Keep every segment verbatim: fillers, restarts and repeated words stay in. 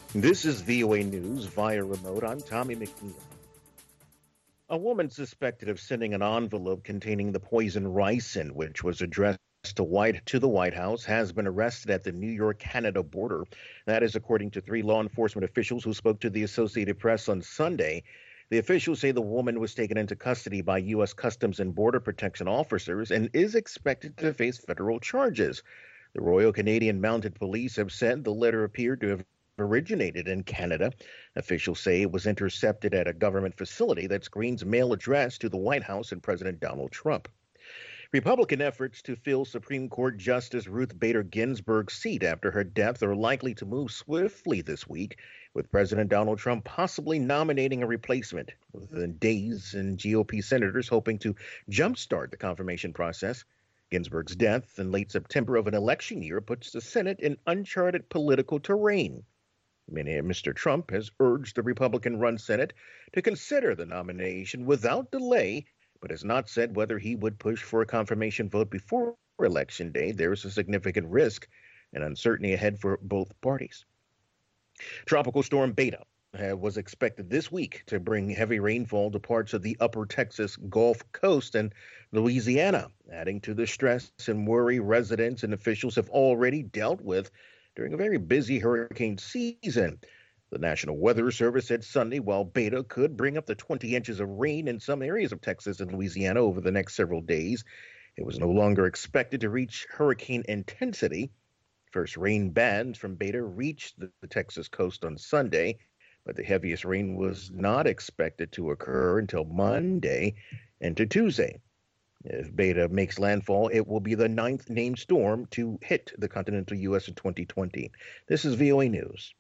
This is V O A News via remote. I'm Tommy McNeil. A woman suspected of sending an envelope containing the poison ricin, which was addressed to White to the White House, has been arrested at the New York-Canada border. That is according to three law enforcement officials who spoke to the Associated Press on Sunday. The officials say the woman was taken into custody by U S. Customs and Border Protection officers and is expected to face federal charges. The Royal Canadian Mounted Police have said the letter appeared to have originated in Canada. Officials say it was intercepted at a government facility that screens mail address to the White House and President Donald Trump. Republican efforts to fill Supreme Court Justice Ruth Bader Ginsburg's seat after her death are likely to move swiftly this week, with President Donald Trump possibly nominating a replacement, within days, and G O P senators hoping to jumpstart the confirmation process. Ginsburg's death in late September of an election year puts the Senate in uncharted political terrain. Mister Trump has urged the Republican-run Senate to consider the nomination without delay, but has not said whether he would push for a confirmation vote before Election Day. There is a significant risk and uncertainty ahead for both parties. Tropical storm Beta uh, was expected this week to bring heavy rainfall to parts of the upper Texas Gulf Coast and Louisiana, adding to the stress and worry residents and officials have already dealt with during a very busy hurricane season. The National Weather Service said Sunday while Beta could bring up to twenty inches of rain in some areas of Texas and Louisiana over the next several days, it was no longer expected to reach hurricane intensity. First rain bands from Beta reached the, the Texas coast on Sunday, but the heaviest rain was not expected to occur until Monday into Tuesday. If Beta makes landfall, it will be the ninth named storm to hit the continental U S in twenty twenty. This is V O A News.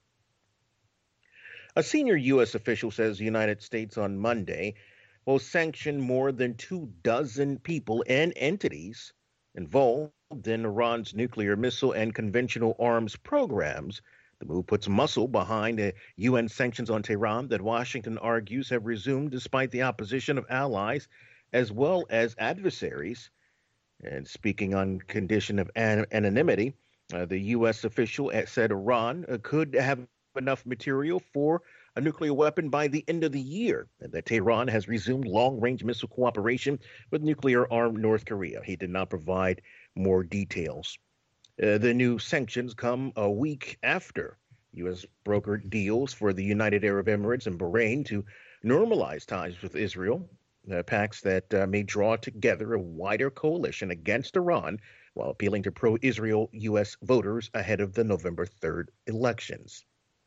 A senior U S official says the United States on Monday will sanction more than two dozen people and entities involved in Iran's nuclear missile and conventional arms programs. The move puts muscle behind the U N sanctions on Tehran that Washington argues have resumed despite the opposition of allies as well as adversaries. And speaking on condition of an- anonymity, uh, the U S official said Iran uh, could have enough material for a nuclear weapon by the end of the year, and that Tehran has resumed long-range missile cooperation with nuclear-armed North Korea. He did not provide more details. Uh, the new sanctions come a week after U S brokered deals for the United Arab Emirates and Bahrain to normalize ties with Israel. Uh, pacts that uh, may draw together a wider coalition against Iran while appealing to pro-Israel U S voters ahead of the November third elections.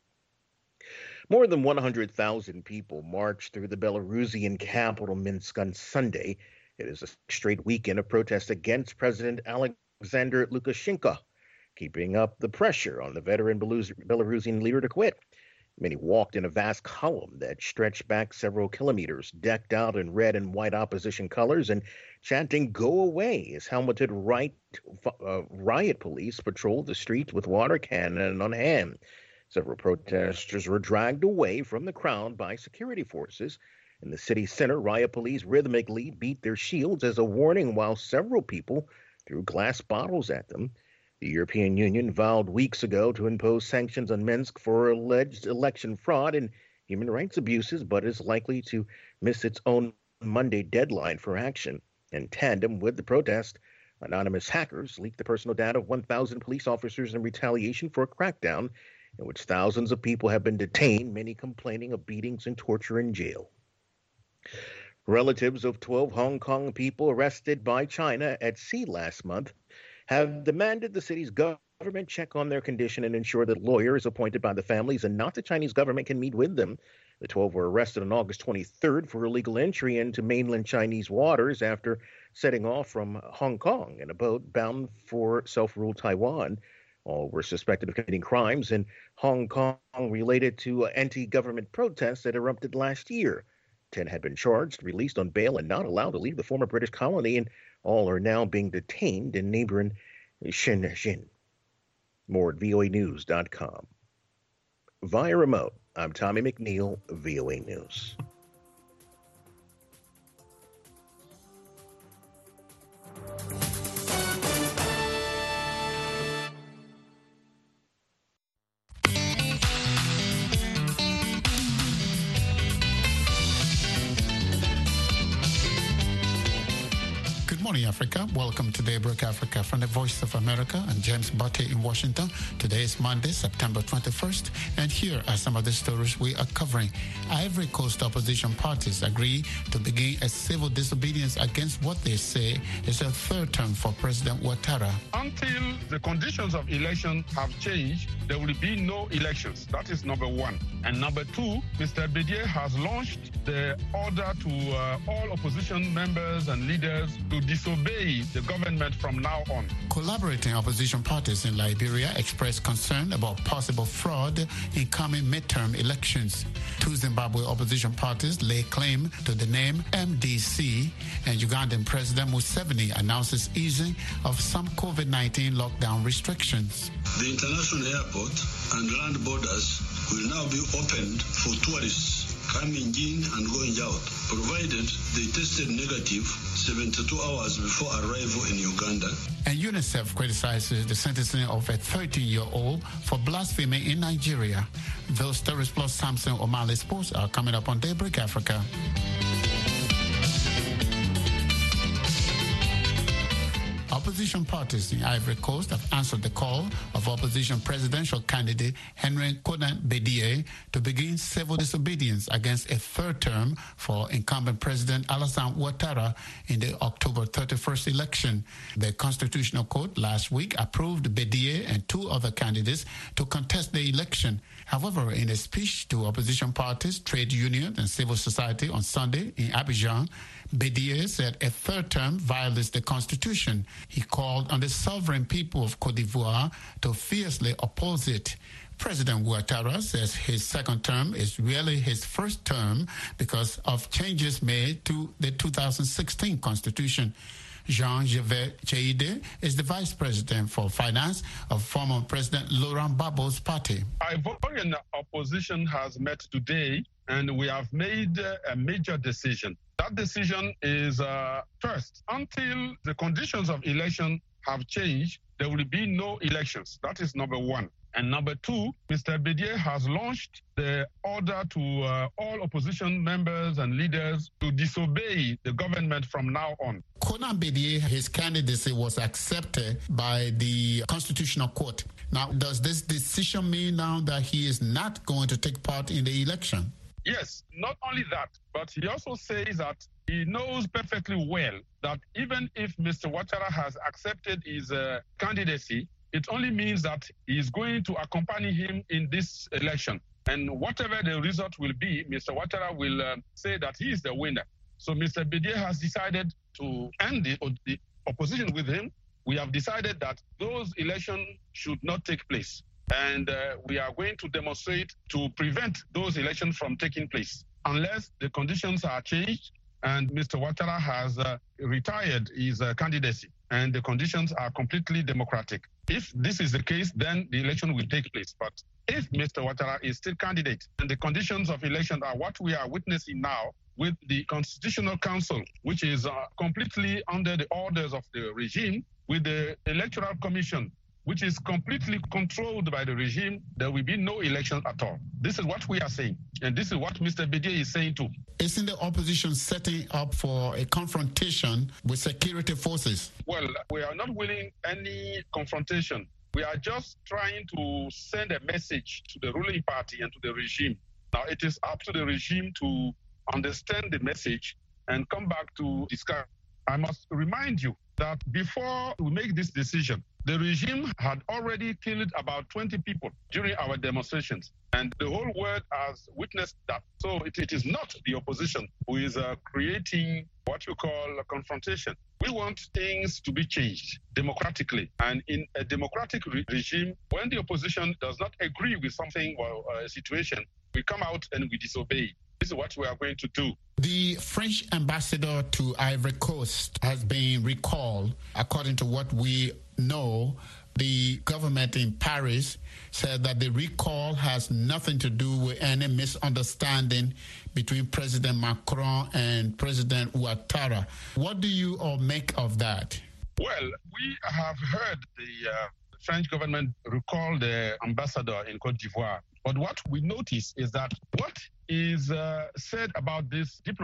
More than one hundred thousand people marched through the Belarusian capital, Minsk, on Sunday. It is a straight weekend of protest against President Alexander Lukashenko, keeping up the pressure on the veteran Belarusian leader to quit. Many walked in a vast column that stretched back several kilometers, decked out in red and white opposition colors, and chanting "Go away" as helmeted right, uh, riot police patrolled the streets with water cannon on hand. Several protesters were dragged away from the crowd by security forces. In the city center, riot police rhythmically beat their shields as a warning while several people threw glass bottles at them. The European Union vowed weeks ago to impose sanctions on Minsk for alleged election fraud and human rights abuses, but is likely to miss its own Monday deadline for action. In tandem with the protest, anonymous hackers leaked the personal data of one thousand police officers in retaliation for a crackdown in which thousands of people have been detained, many complaining of beatings and torture in jail. Relatives of twelve Hong Kong people arrested by China at sea last month have demanded the city's government check on their condition and ensure that lawyers appointed by the families and not the Chinese government can meet with them. The twelve were arrested on August twenty-third for illegal entry into mainland Chinese waters after setting off from Hong Kong in a boat bound for self-ruled Taiwan. All were suspected of committing crimes in Hong Kong related to anti-government protests that erupted last year. Ten had been charged, released on bail, and not allowed to leave the former British colony, and all are now being detained in neighboring Shenzhen. More at V O A news dot com. Via remote, I'm Tommy McNeil, V O A News. morning, Africa. Welcome to Daybreak Africa from the Voice of America. I'm James Butte in Washington. Today is Monday, September twenty-first, and here are some of the stories we are covering. Ivory Coast opposition parties agree to begin a civil disobedience against what they say is a third term for President Ouattara. Until the conditions of election have changed, there will be no elections. That is number one. And number two, Mister Bédié has launched the order to uh, all opposition members and leaders to disobey the government from now on. Collaborating opposition parties in Liberia expressed concern about possible fraud in coming midterm elections. Two Zimbabwe opposition parties lay claim to the name M D C, and Ugandan President Museveni announces easing of some COVID nineteen lockdown restrictions. The international airport and land borders will now be opened for tourists coming in and going out, provided they tested negative seventy-two hours before arrival in Uganda. And UNICEF criticizes the sentencing of a thirteen-year-old for blasphemy in Nigeria. Those stories plus Samson O'Malley Sports are coming up on Daybreak Africa. Opposition parties in Ivory Coast have answered the call of opposition presidential candidate Henry Konan Bédié to begin civil disobedience against a third term for incumbent President Alassane Ouattara in the October thirty-first election. The Constitutional Court last week approved Bédié and two other candidates to contest the election. However, in a speech to opposition parties, trade unions, and civil society on Sunday in Abidjan, Bédié said a third term violates the Constitution. He called on the sovereign people of Côte d'Ivoire to fiercely oppose it. President Ouattara says his second term is really his first term because of changes made to the two thousand sixteen Constitution. Jean-Gervais Cheide is the vice president for finance of former President Laurent Gbagbo's party. Ivorian opposition has met today, and we have made a major decision. That decision is, uh, first, until the conditions of election have changed, there will be no elections. That is number one. And number two, Mister Bédié has launched the order to uh, all opposition members and leaders to disobey the government from now on. Konan Bédié, his candidacy was accepted by the Constitutional Court. Now, does this decision mean now that he is not going to take part in the election? Yes, not only that, but he also says that he knows perfectly well that even if Mister Ouattara has accepted his uh, candidacy, it only means that he is going to accompany him in this election. And whatever the result will be, Mister Ouattara will uh, say that he is the winner. So Mister Bédié has decided to end the, the opposition with him. We have decided that those elections should not take place. And uh, we are going to demonstrate to prevent those elections from taking place unless the conditions are changed and Mister Ouattara has uh, retired his uh, candidacy and the conditions are completely democratic. If this is the case, then the election will take place. But if Mister Ouattara is still candidate and the conditions of election are what we are witnessing now with the Constitutional Council, which is uh, completely under the orders of the regime, with the Electoral Commission, which is completely controlled by the regime, there will be no election at all. This is what we are saying, and this is what Mister Bédié is saying too. Isn't the opposition setting up for a confrontation with security forces? Well, we are not willing any confrontation. We are just trying to send a message to the ruling party and to the regime. Now, it is up to the regime to understand the message and come back to discuss. I must remind you that before we make this decision, the regime had already killed about twenty people during our demonstrations, and the whole world has witnessed that. So it, it is not the opposition who is uh, creating what you call a confrontation. We want things to be changed democratically, and in a democratic re- regime, when the opposition does not agree with something or a situation, we come out and we disobey. This is what we are going to do. The French ambassador to Ivory Coast has been recalled. According to what we know, the government in Paris said that the recall has nothing to do with any misunderstanding between President Macron and President Ouattara. What do you all make of that? Well, we have heard the uh, French government recall the ambassador in Côte d'Ivoire. But what we notice is that what is uh, said about this diplomat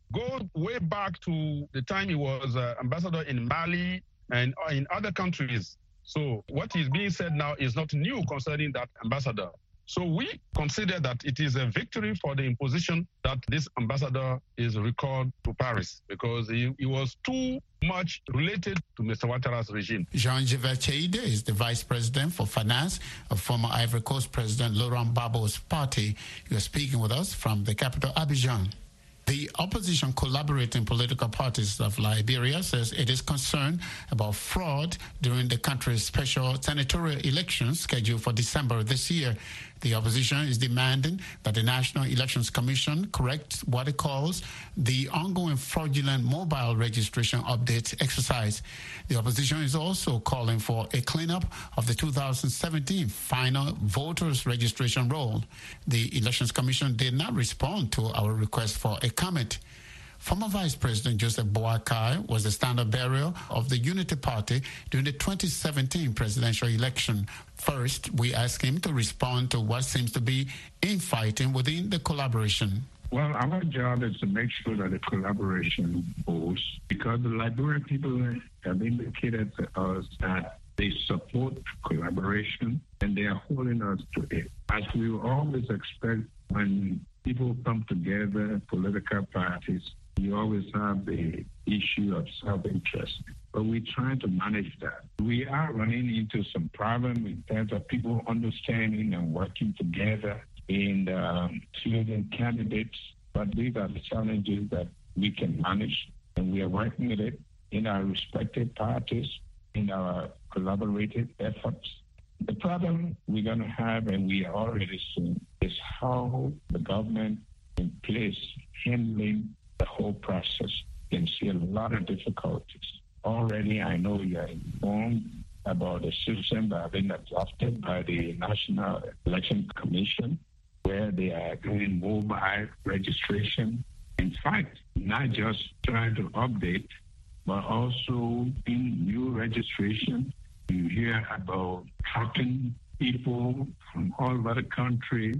go way back to the time he was uh, ambassador in Mali and uh, in other countries. So what is being said now is not new concerning that ambassador. So we consider that it is a victory for the imposition that this ambassador is recalled to Paris because he, he was too much related to Mister Ouattara's regime. Jean-Yves Cheide is the vice president for finance of former Ivory Coast President Laurent Gbagbo's party. You are speaking with us from the capital, Abidjan. The opposition collaborating political parties of Liberia says it is concerned about fraud during the country's special senatorial elections scheduled for December this year. The opposition is demanding that the National Elections Commission correct what it calls the ongoing fraudulent mobile registration update exercise. The opposition is also calling for a cleanup of the two thousand seventeen final voters registration roll. The Elections Commission did not respond to our request for a comment. Former Vice President Joseph Boakai was the standard bearer of the Unity Party during the twenty seventeen presidential election. First, we asked him to respond to what seems to be infighting within the collaboration. Well, our job is to make sure that the collaboration goes because the Liberian people have indicated to us that they support collaboration and they are holding us to it. As we always expect when people come together, political parties, you always have the issue of self-interest. But we're trying to manage that. We are running into some problems in terms of people understanding and working together in um, choosing candidates. But these are the challenges that we can manage, and we are working with it in our respective parties, in our collaborative efforts. The problem we're going to have, and we are already seeing, is how the government in place handling the whole process. You can see a lot of difficulties. Already, I know you are informed about the system that has been adopted by the National Election Commission, where they are doing mobile registration. In fact, not just trying to update, but also in new registration. You hear about tracking people from all over the country,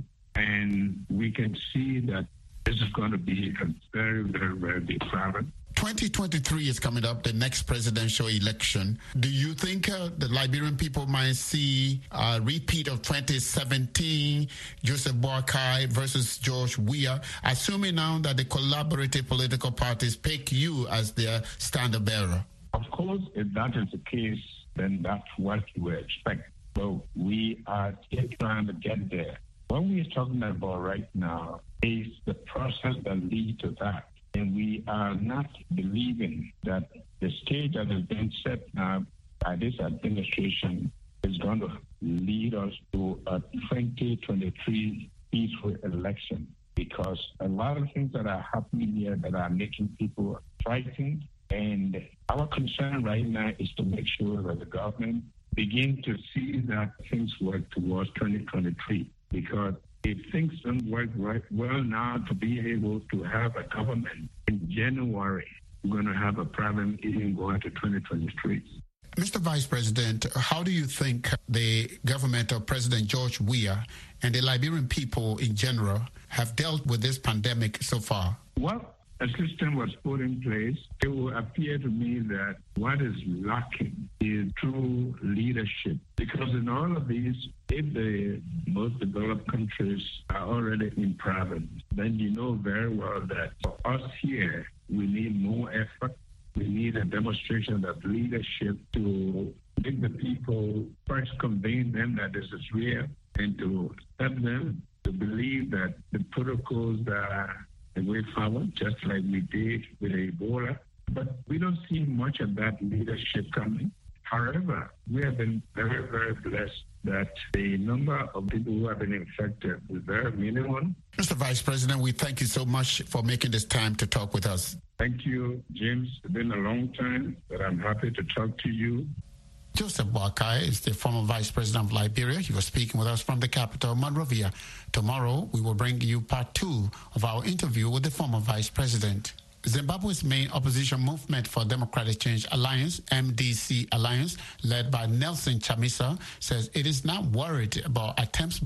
and we can see that this is going to be a very, very, very big problem. twenty twenty-three is coming up, the next presidential election. Do you think uh, the Liberian people might see a repeat of twenty seventeen, Joseph Boakai versus George Weah, assuming now that the collaborative political parties pick you as their standard bearer? Of course, if that is the case, then that's what we expect. So we are still trying to get there. What we are talking about right now is the process that leads to that. And we are not believing that the stage that has been set now by this administration is going to lead us to a twenty twenty-three peaceful election, because a lot of things that are happening here that are making people frightened. And our concern right now is to make sure that the government begin to see that things work towards twenty twenty-three. Because if things don't work right well now to be able to have a government in January, we're going to have a problem even going to twenty twenty-three. Mister Vice President, how do you think the government of President George Weah and the Liberian people in general have dealt with this pandemic so far? Well, a system was put in place. It will appear to me that what is lacking is true leadership. Because in all of these, if the most developed countries are already in problems, then you know very well that for us here, we need more effort. We need a demonstration of leadership to make the people first convince them that this is real and to help them to believe that the protocols are the way forward, just like we did with Ebola. But we don't see much of that leadership coming. However, we have been very, very blessed that the number of people who have been infected is very minimal. Mister Vice President, we thank you so much for making this time to talk with us. Thank you, James. It's been a long time, but I'm happy to talk to you. Joseph Boakai is the former Vice President of Liberia. He was speaking with us from the capital, Monrovia. Tomorrow, we will bring you part two of our interview with the former Vice President. Zimbabwe's main opposition movement for Democratic Change Alliance, M D C Alliance, led by Nelson Chamisa, says it is not worried about attempts by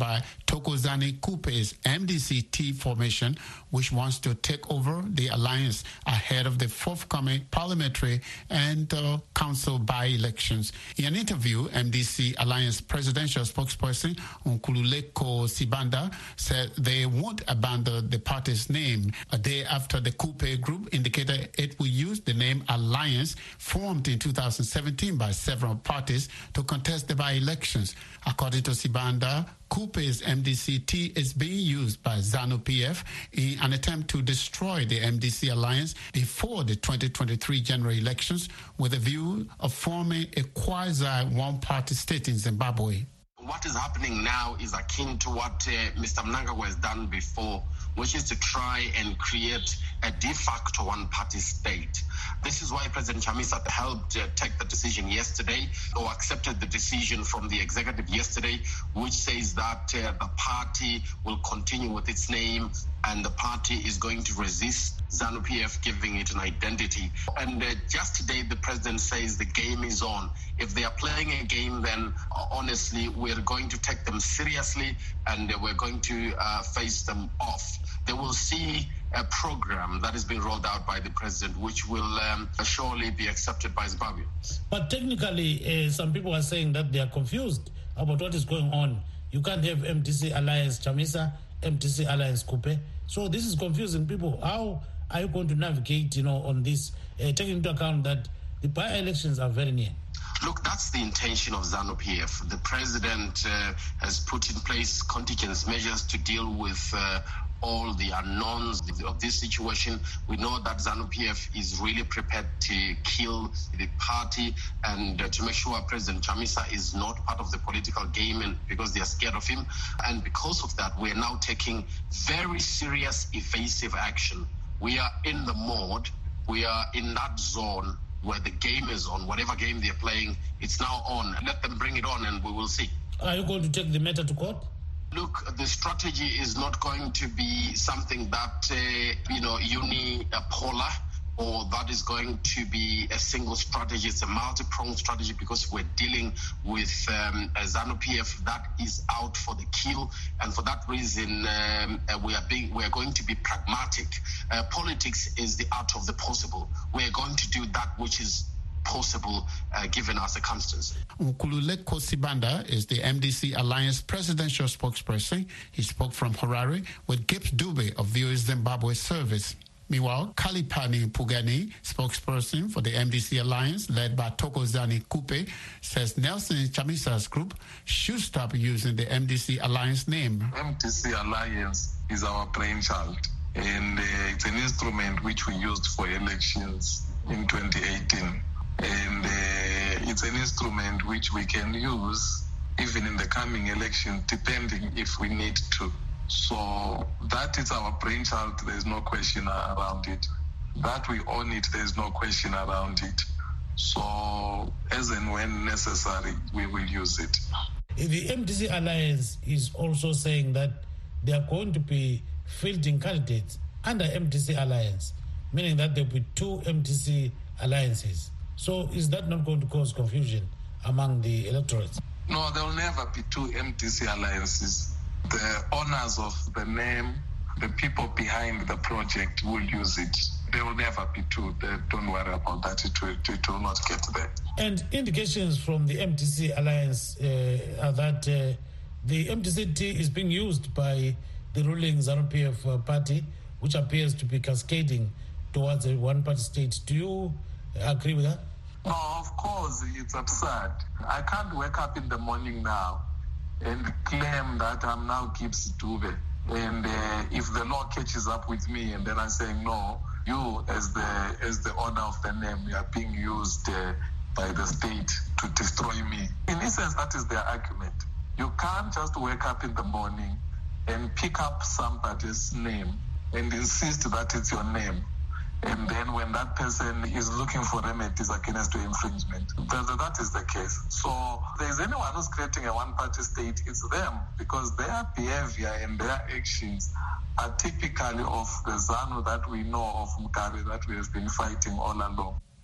Thokozani Kupe's M D C T formation, which wants to take over the alliance ahead of the forthcoming parliamentary and uh, council by-elections. In an interview, M D C Alliance presidential spokesperson Nkululeko Sibanda said they won't abandon the party's name a day after the Kupe group indicated it will use the name Alliance, formed in two thousand seventeen by several parties to contest the by-elections. According to Sibanda, Kupe's M D C T is being used by ZANU-P F in an attempt to destroy the M D C alliance before the twenty twenty-three general elections with a view of forming a quasi-one-party state in Zimbabwe. What is happening now is akin to what uh, Mister Mnangagwa has done before, which is to try and create a de facto one-party state. This is why President Chamisa helped uh, take the decision yesterday, or accepted the decision from the executive yesterday, which says that uh, the party will continue with its name and the party is going to resist ZANU-P F giving it an identity. And uh, just today, the president says the game is on. If they are playing a game, then uh, honestly, we're going to take them seriously and uh, we're going to uh, face them off. They will see a program that is being rolled out by the president, which will um, surely be accepted by Zimbabweans. But technically, uh, some people are saying that they are confused about what is going on. You can't have M D C Alliance Chamisa, M D C Alliance Kupe. So this is confusing people. How are you going to navigate, you know, on this, uh, taking into account that the by-elections are very near? Look, that's the intention of ZANU-P F. The president uh, has put in place contingent measures to deal with uh, all the unknowns of this situation. We know that ZANU-P F is really prepared to kill the party and uh, to make sure President Chamisa is not part of the political game, and because they are scared of him. And because of that, we are now taking very serious evasive action. We are in the mode, we are in that zone where the game is on. Whatever game they're playing, it's now on. Let them bring it on and we will see. Are you going to take the matter to court? Look, the strategy is not going to be something that, uh, you know, unipolar, or that is going to be a single strategy. It's a multi-pronged strategy because we're dealing with um, a ZANU-P F that is out for the kill. And for that reason, um, uh, we are being, we are going to be pragmatic. Uh, politics is the art of the possible. We're going to do that which is possible uh, given our circumstances. Nkululeko Sibanda is the M D C Alliance presidential spokesperson. He spoke from Harare with Gibbs Dube of V O A Zimbabwe service. Meanwhile, Kalipani Pugani, spokesperson for the M D C Alliance led by Thokozani Kupe, says Nelson Chamisa's group should stop using the M D C Alliance name. M D C Alliance is our brainchild, and uh, it's an instrument which we used for elections in twenty eighteen. And uh, it's an instrument which we can use even in the coming election, depending if we need to. So that is our brainchild. There's no question around it. That we own it, there's no question around it. So as and when necessary, we will use it. The M D C Alliance is also saying that they are going to be fielding candidates under M D C Alliance, meaning that there will be two M D C alliances. So is that not going to cause confusion among the electorates? No, there will never be two M D C alliances. The owners of the name, the people behind the project will use it. There will never be two. They, don't worry about that. It will, it will not get there. And indications from the M D C Alliance uh, are that uh, the M D C T is being used by the ruling ZANU-P F uh, party, which appears to be cascading towards a one-party state. Do you agree with that? No, of course, it's absurd. I can't wake up in the morning now and claim that I'm now Gibbs Dube. And uh, if the law catches up with me and then I'm saying, no, you as the as the owner of the name, you are being used uh, by the state to destroy me. In essence, that is their argument. You can't just wake up in the morning and pick up somebody's name and insist that it's your name. And then when that person is looking for remedies against the infringement, that, that is the case. So if there is anyone who's creating a one-party state, it's them, because their behavior and their actions are typically of the ZANU that we know of, Mugabe, that we have been fighting all along.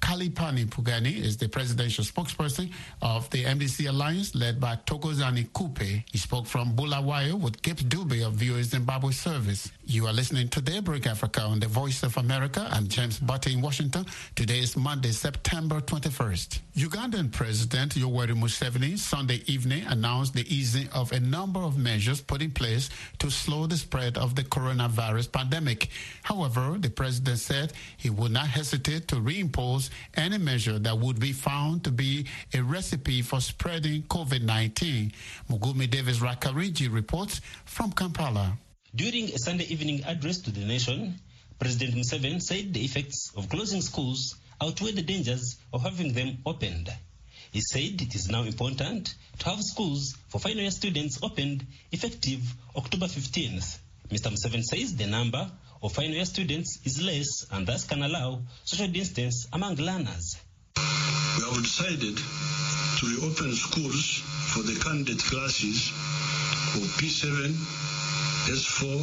Kalipani Pugani is the presidential spokesperson of the M D C Alliance led by Thokozani Kupe. He spoke from Bulawayo with Gibbs Dube of V O A Zimbabwe Service. You are listening to Daybreak Africa on the Voice of America. I'm James Butte in Washington. Today is Monday, September twenty-first. Ugandan President Yoweri Museveni Sunday evening announced the easing of a number of measures put in place to slow the spread of the coronavirus pandemic. However, the president said he would not hesitate to reimpose any measure that would be found to be a recipe for spreading COVID nineteen. Mugumi Davis Rakariji reports from Kampala. During a Sunday evening address to the nation, President Museveni said the effects of closing schools outweigh the dangers of having them opened. He said it is now important to have schools for final year students opened effective October fifteenth. Mister Museveni says the number of final year students is less and thus can allow social distance among learners. We have decided to reopen schools for the candidate classes of P seven, S four,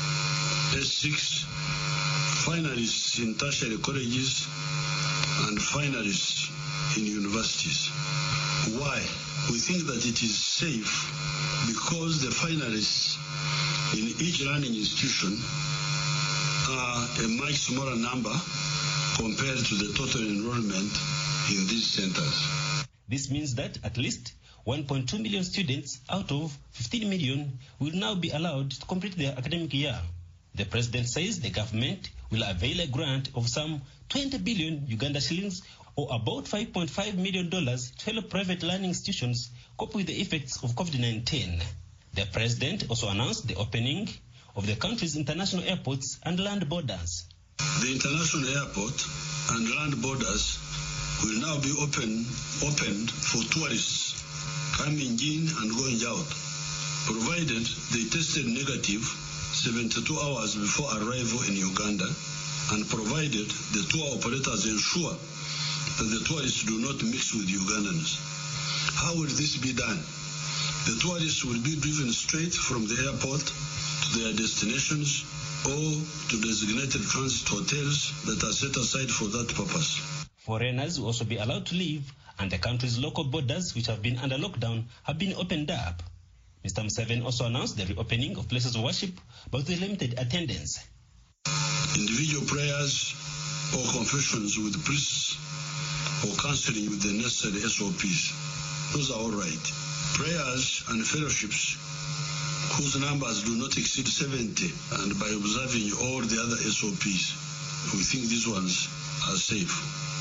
S six, finalists in tertiary colleges, and finalists in universities. Why? We think that it is safe because the finalists in each learning institution are a much smaller number compared to the total enrollment in these centers. This means that at least one point two million students out of fifteen million will now be allowed to complete their academic year. The president says the government will avail a grant of some twenty billion Uganda shillings or about five point five million dollars to help private learning institutions cope with the effects of COVID nineteen. The president also announced the opening of the country's international airports and land borders. The international airport and land borders will now be open, opened for tourists coming in and going out, provided they tested negative seventy-two hours before arrival in Uganda, and provided the tour operators ensure that the tourists do not mix with Ugandans. How will this be done? The tourists will be driven straight from the airport to their destinations or to designated transit hotels that are set aside for that purpose. Foreigners will also be allowed to leave, and the country's local borders, which have been under lockdown, have been opened up. Mister Museveni also announced the reopening of places of worship, but with limited attendance. Individual prayers or confessions with priests or counseling with the necessary S O Ps, those are all right. Prayers and fellowships whose numbers do not exceed seventy, and by observing all the other S O Ps, we think these ones are safe.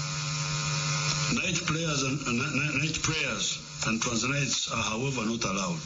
Night prayers and uh, night prayers and transnights are, however, not allowed.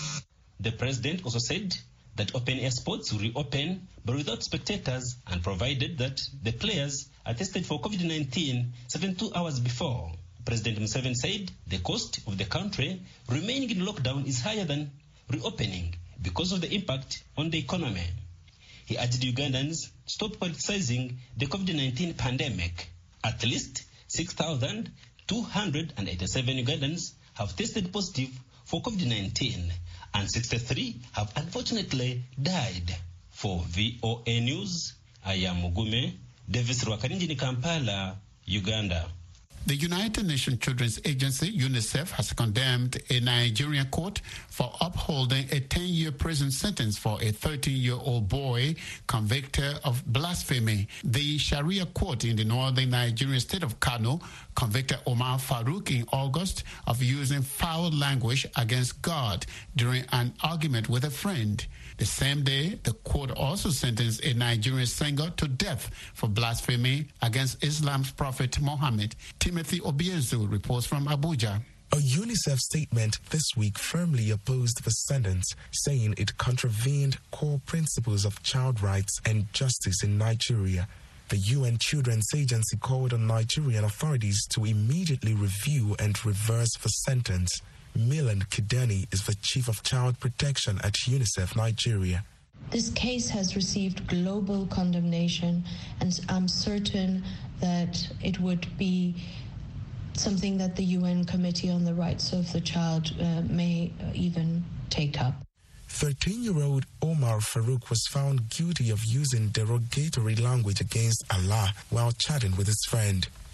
The president also said that open-air sports will reopen, but without spectators, and provided that the players are tested for COVID nineteen seventy-two hours before. President Museveni said the cost of the country remaining in lockdown is higher than reopening because of the impact on the economy. He urged Ugandans to stop politicizing the COVID nineteen pandemic. At least six thousand two hundred eighty-seven Ugandans have tested positive for COVID nineteen, and sixty-three have unfortunately died. For V O A News, I am Mugume Davis Rwakarinji in Kampala, Uganda. The United Nations Children's Agency, UNICEF, has condemned a Nigerian court for upholding a ten-year prison sentence for a thirteen-year-old boy convicted of blasphemy. The Sharia court in the northern Nigerian state of Kano convicted Omar Farouk in August of using foul language against God during an argument with a friend. The same day, the court also sentenced a Nigerian singer to death for blasphemy against Islam's prophet Muhammad. Timothy Obiezu reports from Abuja. A UNICEF statement this week firmly opposed the sentence, saying it contravened core principles of child rights and justice in Nigeria. The U N Children's Agency called on Nigerian authorities to immediately review and reverse the sentence. Milan Kidani is the Chief of Child Protection at UNICEF Nigeria. This case has received global condemnation, and I'm certain that it would be something that the U N Committee on the Rights of the Child uh, may even take up. thirteen-year-old Omar Farouk was found guilty of using derogatory language against Allah while chatting with his friend.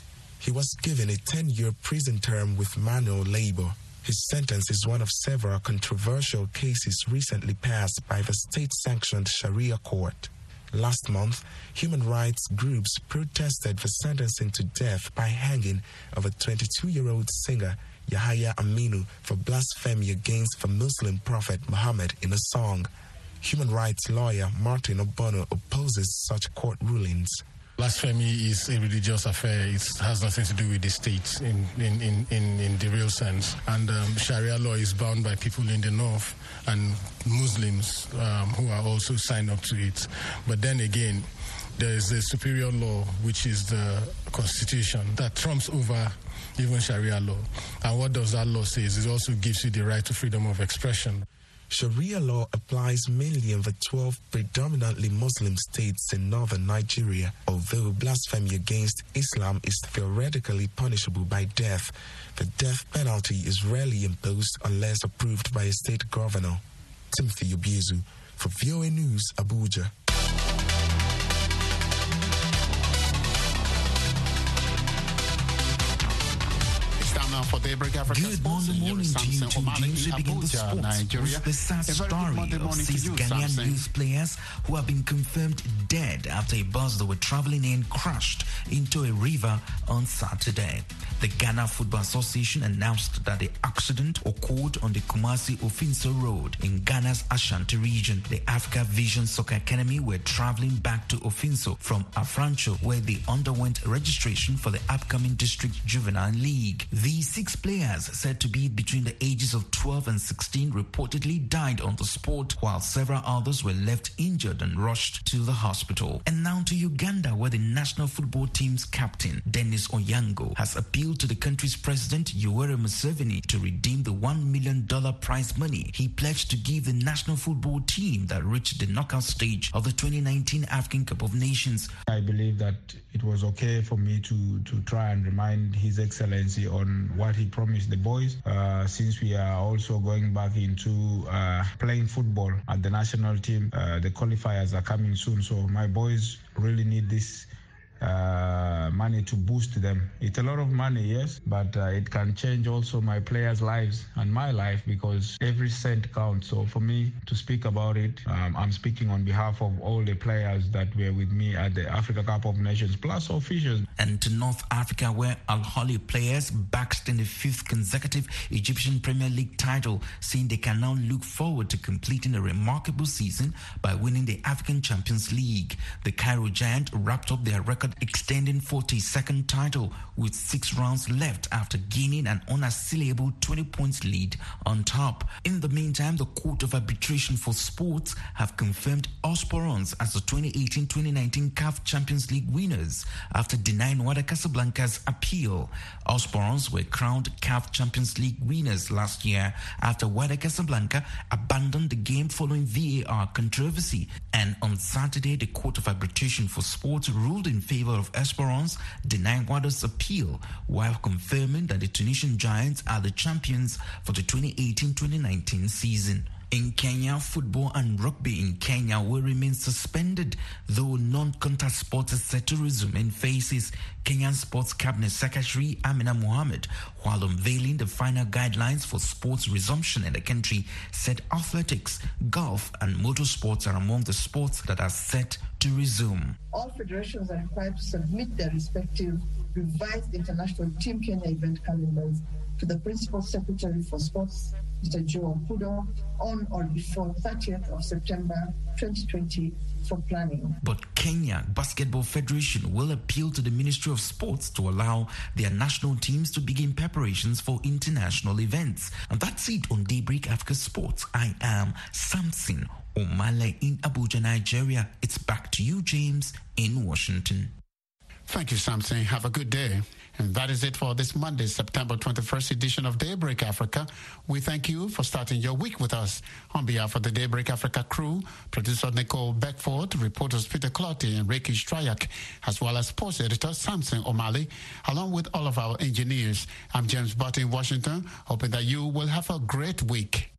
He was given a ten-year prison term with manual labor. His sentence is one of several controversial cases recently passed by the state-sanctioned Sharia court. Last month, human rights groups protested the sentencing to death by hanging of a twenty-two-year-old singer, Yahya Aminu, for blasphemy against the Muslim prophet Muhammad in a song. Human rights lawyer Martin Obono opposes such court rulings. Blasphemy is a religious affair. It has nothing to do with the state in, in, in, in, in the real sense. And um, Sharia law is bound by people in the north and Muslims um, who are also signed up to it. But then again, there is a superior law, which is the Constitution, that trumps over even Sharia law. And what does that law say? It also gives you the right to freedom of expression. Sharia law applies mainly in the twelve predominantly Muslim states in northern Nigeria. Although blasphemy against Islam is theoretically punishable by death, the death penalty is rarely imposed unless approved by a state governor. Timothy Obiezu for V O A News, Abuja. For Daybreak Africa Good Sports, Monday morning to you, to James. We begin the sports Nigeria. with the sad story of six Ghanaian Samson. youth players who have been confirmed dead after a bus they were traveling in crashed into a river on Saturday. The Ghana Football Association announced that the accident occurred on the Kumasi-Ofinso Road in Ghana's Ashanti region. The Africa Vision Soccer Academy were traveling back to Ofinso from Afrancho, where they underwent registration for the upcoming District Juvenile League. These six players, said to be between the ages of twelve and sixteen, reportedly died on the spot, while several others were left injured and rushed to the hospital. And now to Uganda, where the national football team's captain, Dennis Onyango, has appealed to the country's president, Yoweri Museveni, to redeem the one million dollars prize money he pledged to give the national football team that reached the knockout stage of the twenty nineteen African Cup of Nations. I believe that it was okay for me to, to try and remind His Excellency on what he promised the boys, uh, since we are also going back into uh, playing football at the national team. Uh, the qualifiers are coming soon, so my boys really need this uh, money to boost them. It's a lot of money, yes, but uh, it can change also my players' lives and my life, because every cent counts. So for me to speak about it, um, I'm speaking on behalf of all the players that were with me at the Africa Cup of Nations, plus officials. And to North Africa, where Al Ahly players basked in the fifth consecutive Egyptian Premier League title, saying they can now look forward to completing a remarkable season by winning the African Champions League. The Cairo Giant wrapped up their record extending forty-second title with six rounds left after gaining an unassailable twenty points lead on top. In the meantime, the Court of Arbitration for Sports have confirmed Osporons as the twenty eighteen twenty nineteen C A F Champions League winners after denying Wydad Casablanca's appeal. Osporons were crowned C A F Champions League winners last year after Wydad Casablanca abandoned the game following V A R controversy. And on Saturday, the Court of Arbitration for Sports ruled in favor of Esperance, denying Wydad's appeal, while confirming that the Tunisian Giants are the champions for the twenty eighteen twenty nineteen season. In Kenya, football and rugby in Kenya will remain suspended, though non-contact sports is set to resume, and faces Kenyan Sports Cabinet Secretary Amina Mohammed, while unveiling the final guidelines for sports resumption in the country, said athletics, golf and motorsports are among the sports that are set to resume. All federations are required to submit their respective revised international Team Kenya event calendars to the Principal Secretary for Sports, Mister Joe Okudo, on or before thirtieth of September twenty twenty for planning. But Kenya Basketball Federation will appeal to the Ministry of Sports to allow their national teams to begin preparations for international events. And that's it on Daybreak Africa Sports. I am Samson Omale in Abuja, Nigeria. It's back to you, James, in Washington. Thank you, Samson. Have a good day. And that is it for this Monday, September twenty-first edition of Daybreak Africa. We thank you for starting your week with us. On behalf of the Daybreak Africa crew, producer Nicole Beckford, reporters Peter Clotty and Ricky Strayak, as well as sports editor Samson O'Malley, along with all of our engineers. I'm James Butt in Washington, hoping that you will have a great week.